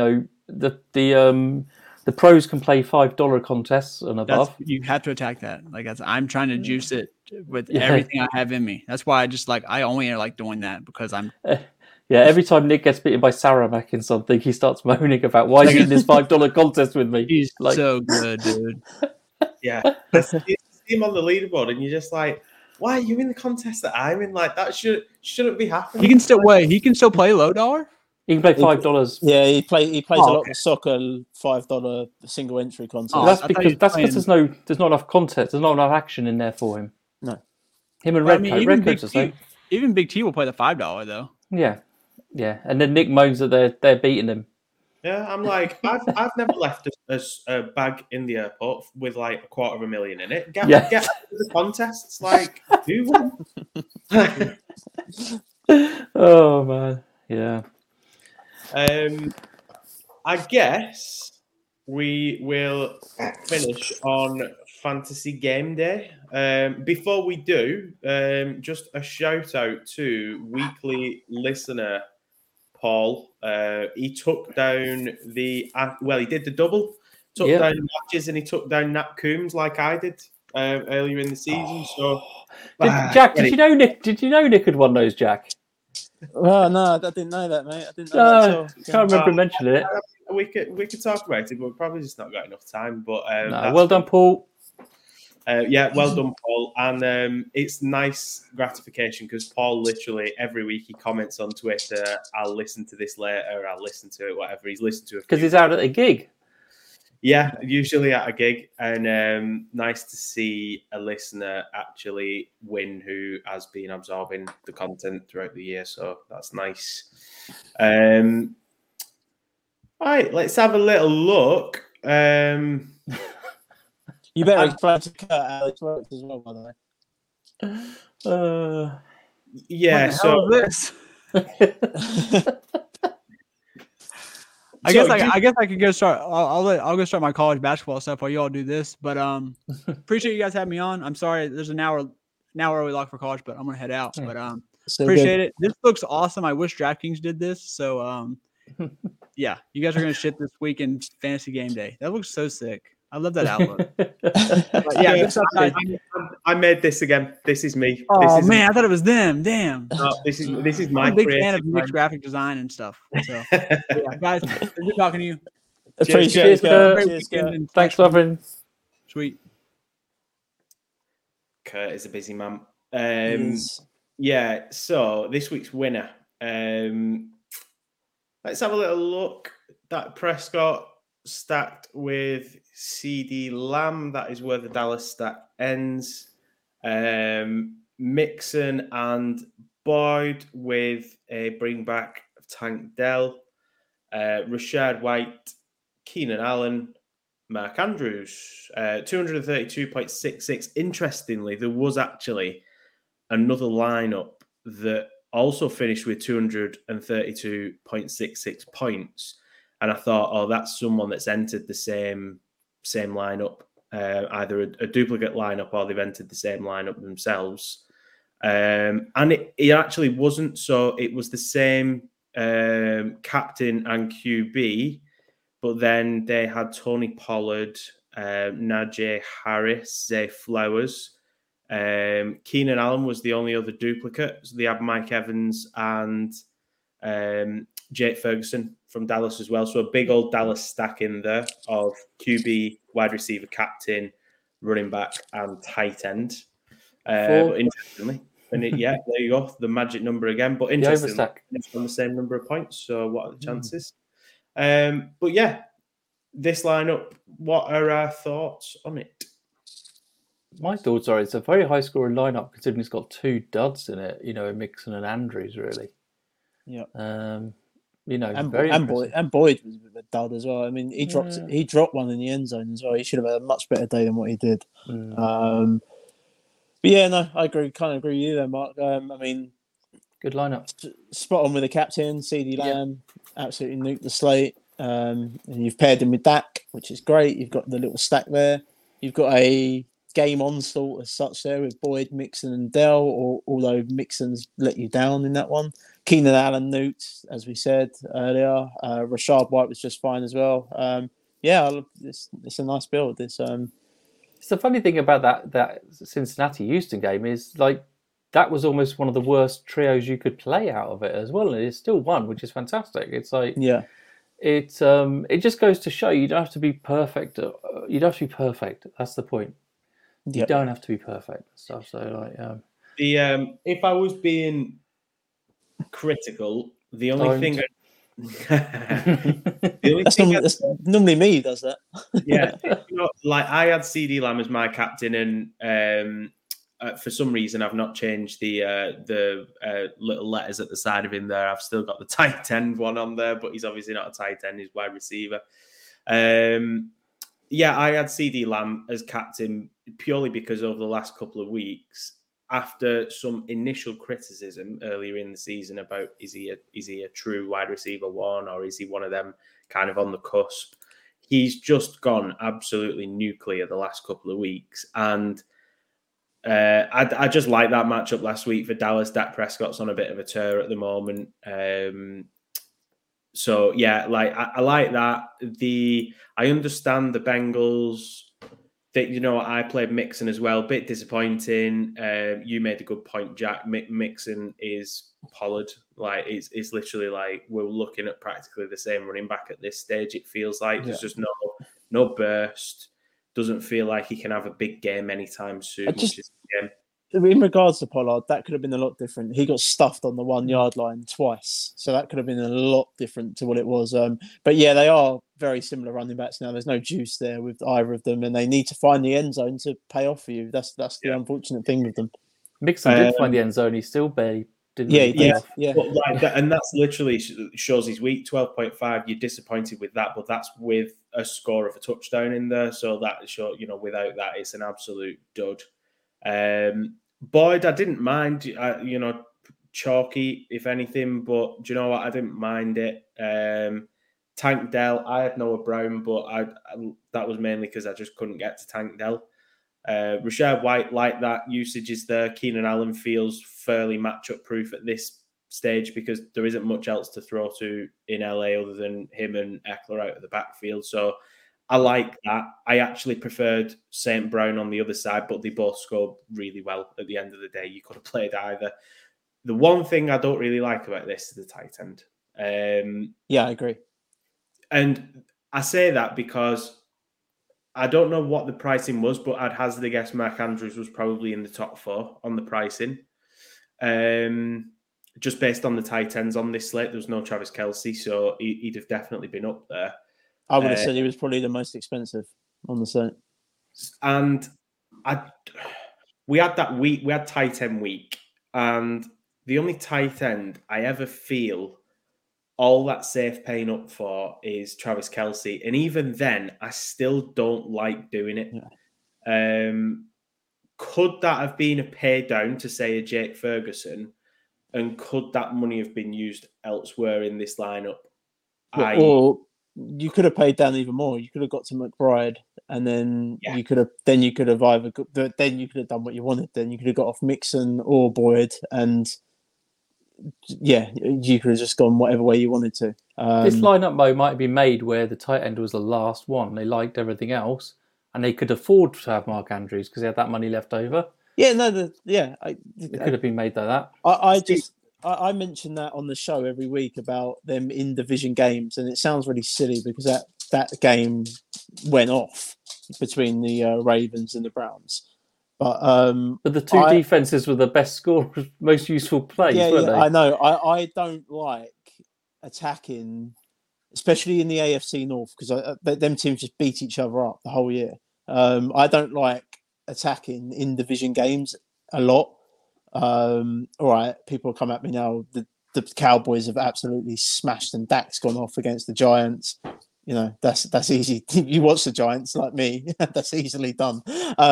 the pros can play $5 contests and above. You have to attack that. Like I'm trying to juice it with everything I have in me. That's why I only like doing that because I'm. Every time Nick gets beaten by Saramak in something, he starts moaning about why he's in this $5 contest with me. He's so good, dude. Yeah, you see him on the leaderboard, and you're just like, why are you in the contest that I'm in? Like that shouldn't be happening. He can still play low dollar. He can play $5. Yeah, he plays a lot of soccer, $5 single entry contest. That's because there's not enough content. There's not enough action in there for him. No, him and Redcoat's the same. Even Big T will play the $5 though. Yeah, and then Nick moans that they're beating him. Yeah, I'm like, I've never left a bag in the airport with like $250,000 in it. Get the contests, like do one. Oh man, yeah. I guess we will finish on Fantasy Game Day. Before we do, just a shout out to weekly listener Paul. He took down he did the double, down matches, and he took down Nat Coombs like I did earlier in the season. So, Jack, did you know Nick had won those, Jack? Well, no, I didn't know that, mate. I didn't know that. Can't remember mentioning it. We could talk about it, but we've probably just not got enough time. But well done, Paul. Well done, Paul. And it's nice gratification because Paul literally every week he comments on Twitter, I'll listen to this later, I'll listen to it, whatever. He's listened to it. Because he's out at a gig. Yeah, usually at a gig. And nice to see a listener actually win who has been absorbing the content throughout the year. So that's nice. All right, let's have a little look. You better explain to Kurt how this works as well, by the way. Yeah, so this. I guess I could go start. I'll go start my college basketball stuff while you all do this. But appreciate you guys having me on. I'm sorry, there's an hour early lock for college, but I'm gonna head out. But appreciate it. This looks awesome. I wish DraftKings did this. So yeah, you guys are gonna shit this week in Fantasy Game Day. That looks so sick. I love that outlook. I made this again. This is me. Oh man, I thought it was them. Damn. No, this is my. I'm a big fan of mixed graphic design and stuff. So, yeah, guys, good talking to you. Appreciate it. Thanks, Lovin. Sweet. Kurt is a busy man. Yeah. So this week's winner. Let's have a little look. Dak Prescott stacked with CD Lamb. That is where the Dallas stack ends. Mixon and Boyd with a bring back of Tank Dell. Rashad White, Keenan Allen, Mark Andrews, 232.66. Interestingly, there was actually another lineup that also finished with 232.66 points. And I thought, that's someone that's entered the same lineup, either a duplicate lineup or they've entered the same lineup themselves. And it actually wasn't. So it was the same captain and QB, but then they had Tony Pollard, Najee Harris, Zay Flowers. Keenan Allen was the only other duplicate. So they had Mike Evans and Jake Ferguson from Dallas as well. So a big old Dallas stack in there of QB, wide receiver, captain, running back, and tight end. But interestingly, there you go, the magic number again. But interestingly, it's on the same number of points. So what are the chances? But yeah, this lineup, what are our thoughts on it? My thoughts are it's a very high scoring lineup considering it's got 2 duds in it, in Mixon and Andrews, really. Yeah. And Boyd was a bit of a dud as well. I mean, he dropped one in the end zone as well. He should have had a much better day than what he did. But yeah, no, I kind of agree with you there, Mark. I mean, good lineup. Spot on with the captain, CeeDee Lamb, absolutely nuked the slate. And you've paired him with Dak, which is great. You've got the little stack there. You've got a game onslaught as such there with Boyd, Mixon, and Dell, although Mixon's let you down in that one. Keenan Allen nuked, as we said earlier. Rashad White was just fine as well. It's a nice build. It's the funny thing about that Cincinnati-Houston game is that was almost one of the worst trios you could play out of it as well, and it still won, which is fantastic. It's it just goes to show you don't have to be perfect. You don't have to be perfect. That's the point. You don't have to be perfect and stuff. So if I was being critical, the only thing that's normally me who does that. Yeah, I had CeeDee Lamb as my captain, and for some reason I've not changed the little letters at the side of him there. I've still got the tight end one on there, but he's obviously not a tight end; he's wide receiver. I had CeeDee Lamb as captain purely because over the last couple of weeks, after some initial criticism earlier in the season about is he a true wide receiver one, or is he one of them kind of on the cusp? He's just gone absolutely nuclear the last couple of weeks, and I just like that matchup last week for Dallas. Dak Prescott's on a bit of a tear at the moment. So yeah, I like that. I understand the Bengals. I played Mixon as well. Bit disappointing. You made a good point, Jack. Mixon is Pollard. It's literally we're looking at practically the same running back at this stage. It feels like there's just no burst. Doesn't feel like he can have a big game anytime soon. In regards to Pollard, that could have been a lot different. He got stuffed on the 1 yard line twice, so that could have been a lot different to what it was. But yeah, they are very similar running backs now. There's no juice there with either of them, and they need to find the end zone to pay off for you. That's the unfortunate thing with them. Mixon did find the end zone. He still barely didn't. Yeah. But and that's literally shows his week 12.5. You're disappointed with that, but that's with a score of a touchdown in there. So that without that, it's an absolute dud. Boyd, I didn't mind, chalky, if anything, but do you know what? I didn't mind it. Tank Dell, I had Noah Brown, but that was mainly because I just couldn't get to Tank Dell. Rashad White, like that usage is there. Keenan Allen feels fairly matchup proof at this stage because there isn't much else to throw to in LA other than him and Eckler out of the backfield. So I like that. I actually preferred St. Brown on the other side, but they both scored really well at the end of the day. You could have played either. The one thing I don't really like about this is the tight end. I agree. And I say that because I don't know what the pricing was, but I'd hazard a guess Mark Andrews was probably in the top 4 on the pricing. Just based on the tight ends on this slate, there was no Travis Kelce, so he'd have definitely been up there. I would have said he was probably the most expensive on the site. And we had that week, we had tight end week, and the only tight end I ever feel all that safe paying up for is Travis Kelce. And even then, I still don't like doing it. Yeah. Could that have been a pay down to, say, a Jake Ferguson? And could that money have been used elsewhere in this lineup? Or you could have paid down even more. You could have got to McBride, and then you could have done what you wanted. Then you could have got off Mixon or Boyd, and yeah, you could have just gone whatever way you wanted to. This lineup, Mo, might have been made where the tight end was the last one. They liked everything else, and they could afford to have Mark Andrews because they had that money left over. Yeah, no, It could have been made like that. I mention that on the show every week about them in division games, and it sounds really silly because that game went off between the Ravens and the Browns. But the two defenses were the best scorers, most useful plays, weren't they? I know. I don't like attacking, especially in the AFC North, because them teams just beat each other up the whole year. I don't like attacking in division games a lot. All right, people come at me now. The Cowboys have absolutely smashed, and Dak's gone off against the Giants. You know, that's easy. You watch the Giants like me, that's easily done.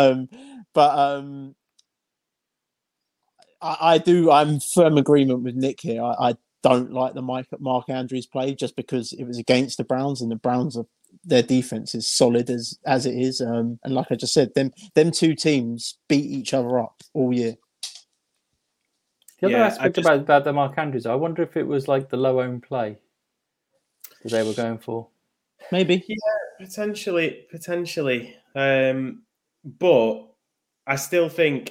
I do. I'm firm agreement with Nick here. I don't like the Mark Andrews play just because it was against the Browns, and the Browns their defense is solid as it is. And like I just said, them two teams beat each other up all year. The other aspect about the Mark Andrews, I wonder if it was like the low own play that they were going for. Maybe. Yeah, potentially. But I still think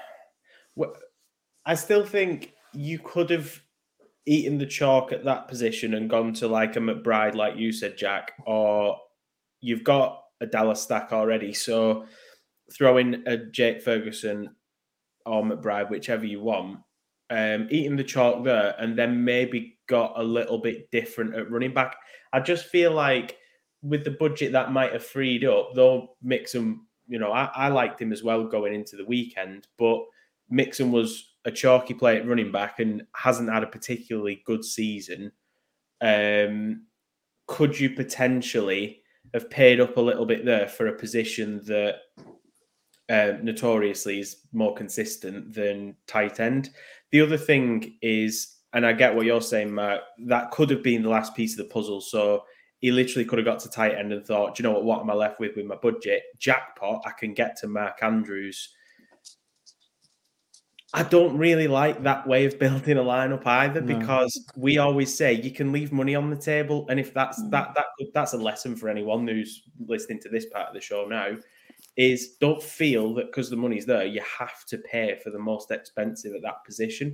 you could have eaten the chalk at that position and gone to like a McBride, like you said, Jack, or you've got a Dallas stack already. So throw in a Jake Ferguson or McBride, whichever you want. Eating the chalk there, and then maybe got a little bit different at running back. I just feel like with the budget that might have freed up, though Mixon, I liked him as well going into the weekend, but Mixon was a chalky play at running back and hasn't had a particularly good season. Could you potentially have paid up a little bit there for a position that notoriously is more consistent than tight end? The other thing is, and I get what you're saying, Mark, that could have been the last piece of the puzzle. So he literally could have got to tight end and thought, do you know what am I left with my budget? Jackpot, I can get to Mark Andrews. I don't really like that way of building a lineup either, because we always say you can leave money on the table. And if that's a lesson for anyone who's listening to this part of the show now, is don't feel that because the money's there, you have to pay for the most expensive at that position.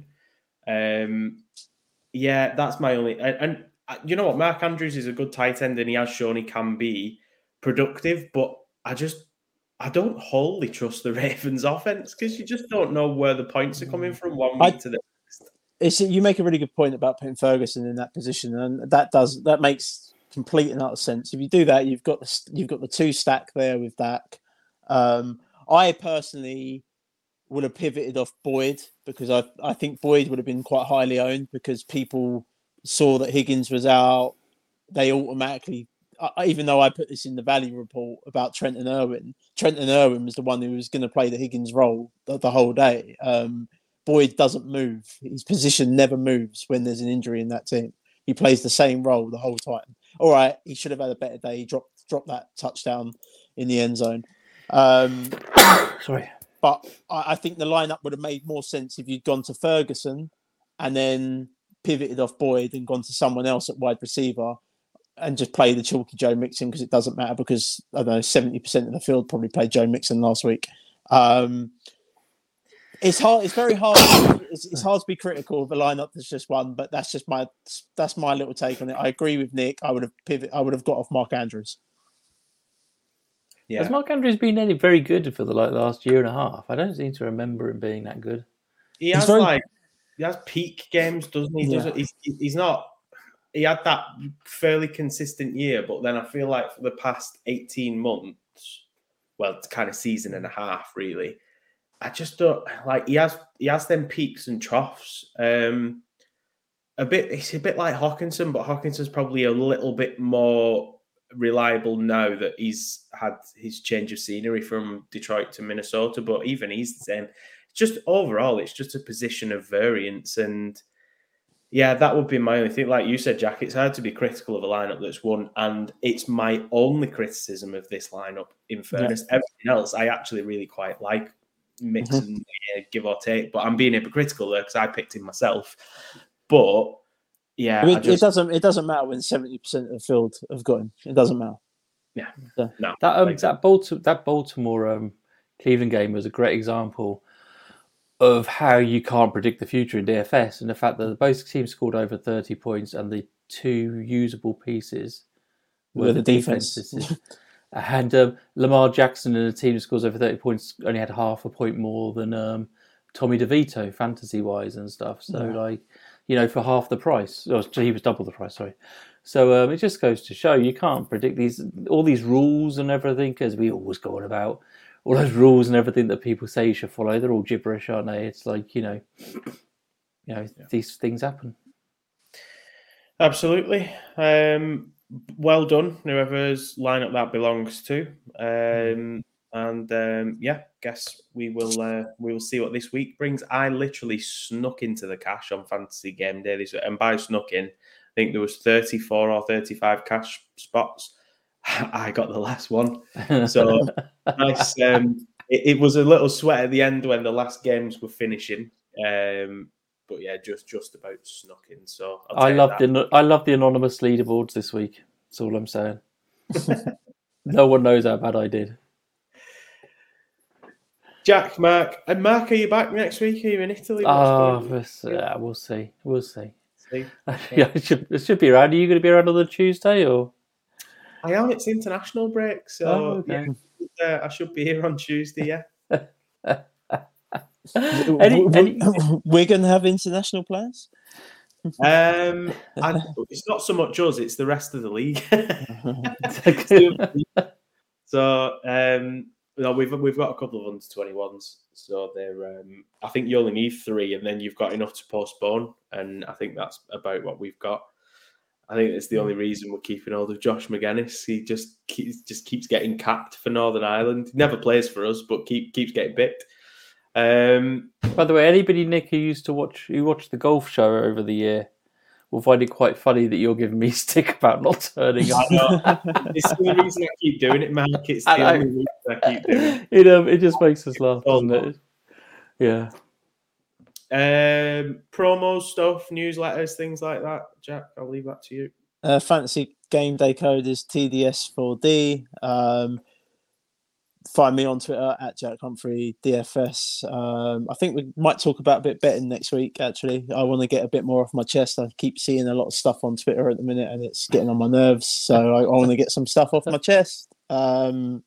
Yeah, that's my only... And you know what? Mark Andrews is a good tight end and he has shown he can be productive, but I don't wholly trust the Ravens offense because you just don't know where the points are coming from one week to the next. You make a really good point about putting Ferguson in that position, and that makes complete and utter sense. If you do that, you've got the two stack there with Dak. I personally would have pivoted off Boyd because I think Boyd would have been quite highly owned because people saw that Higgins was out. They automatically, even though I put this in the value report about Trenton Irwin was the one who was going to play the Higgins role the whole day. Boyd doesn't move. His position never moves when there's an injury in that team. He plays the same role the whole time. All right, he should have had a better day. He dropped that touchdown in the end zone. Sorry. But I think the lineup would have made more sense if you'd gone to Ferguson and then pivoted off Boyd and gone to someone else at wide receiver and just play the chalky Joe Mixon because it doesn't matter because, I don't know, 70% of the field probably played Joe Mixon last week. It's hard. It's very hard. It's hard to be critical of a lineup that's just won, but that's my little take on it. I agree with Nick. I would have got off Mark Andrews. Yeah. Has Mark Andrews been any very good for the last year and a half? I don't seem to remember him being that good. He has peak games, doesn't he? Yeah. He's not. He had that fairly consistent year, but then I feel like for the past 18 months, well, it's kind of season and a half, really. I just don't like. He has them peaks and troughs. It's a bit like Hawkinson, but Hawkinson's probably a little bit more reliable now that he's had his change of scenery from Detroit to Minnesota, but even he's the same. Just overall, it's just a position of variance, and yeah, that would be my only thing. Like you said, Jack, it's hard to be critical of a lineup that's won, and it's my only criticism of this lineup. In fairness, everything else I actually really quite like, Mixon, give or take, but I'm being hypocritical there because I picked him myself. But yeah, I mean, it doesn't matter when 70% of the field have got him. It doesn't matter. Yeah, So, no. That Baltimore Cleveland game was a great example of how you can't predict the future in DFS, and the fact that both teams scored over 30 points and the two usable pieces were the defenses. And Lamar Jackson and a team that scores over 30 points only had half a point more than Tommy DeVito fantasy-wise and stuff. So, for half the price. Or he was double the price, sorry. So it just goes to show you can't predict all these rules and everything, as we always go on about. All those rules and everything that people say you should follow, they're all gibberish, aren't they? It's like, these things happen. Absolutely. Well done, whoever's lineup that belongs to. Guess we will see what this week brings. I literally snuck into the cash on Fantasy Game Day this week, and by snuck in, I think there was 34 or 35 cash spots. I got the last one, so nice. It was a little sweat at the end when the last games were finishing, but yeah, just about snuck in. So I love the anonymous leaderboards this week. That's all I'm saying. No one knows how bad I did. Jack, Mark, and Mark, are you back next week? Are you in Italy? We'll see. See? Yeah, it should be around. Are you going to be around on the Tuesday or? I am. It's international break, so okay. I should be here on Tuesday. Yeah. We're going to have international players. It's not so much us; it's the rest of the league. So, we've got a couple of under-21s. So they're. I think you only need 3, and then you've got enough to postpone. And I think that's about what we've got. I think it's the only reason we're keeping hold of Josh McGuinness. He just keeps getting capped for Northern Ireland. He never plays for us, but keeps getting picked. By the way, anybody, Nick, who watched the golf show over the year will find it quite funny that you're giving me stick about not turning up. I know. It's the only reason I keep doing it, Mark. It's the only reason I keep doing it. It just makes us laugh, doesn't it? Yeah. Promo stuff, newsletters, things like that. Jack, I'll leave that to you. Fantasy Game Day code is TDS4D. Find me on Twitter at Jack Humphrey DFS. I think we might talk about a bit betting next week. Actually, I want to get a bit more off my chest. I keep seeing a lot of stuff on Twitter at the minute, and it's getting on my nerves. So I want to get some stuff off my chest. And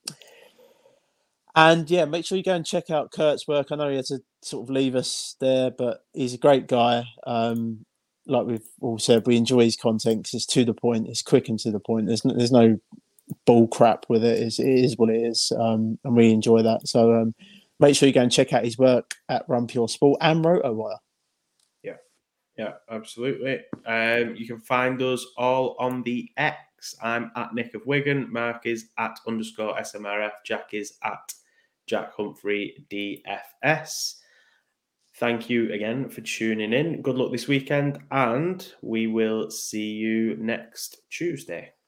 yeah, make sure you go and check out Kurt's work. I know he had to sort of leave us there, but he's a great guy. Like we've all said, we enjoy his content because it's to the point. It's quick and to the point. There's no bull crap with it. It is what it is, and we enjoy that. So make sure you go and check out his work at Run Pure Sport and RotoWire. Yeah, absolutely. You can find us all on the X. I'm at Nick of Wigan. Mark is at _SMRF. Jack is at Jack Humphrey DFS. Thank you again for tuning in. Good luck this weekend, and we will see you next Tuesday.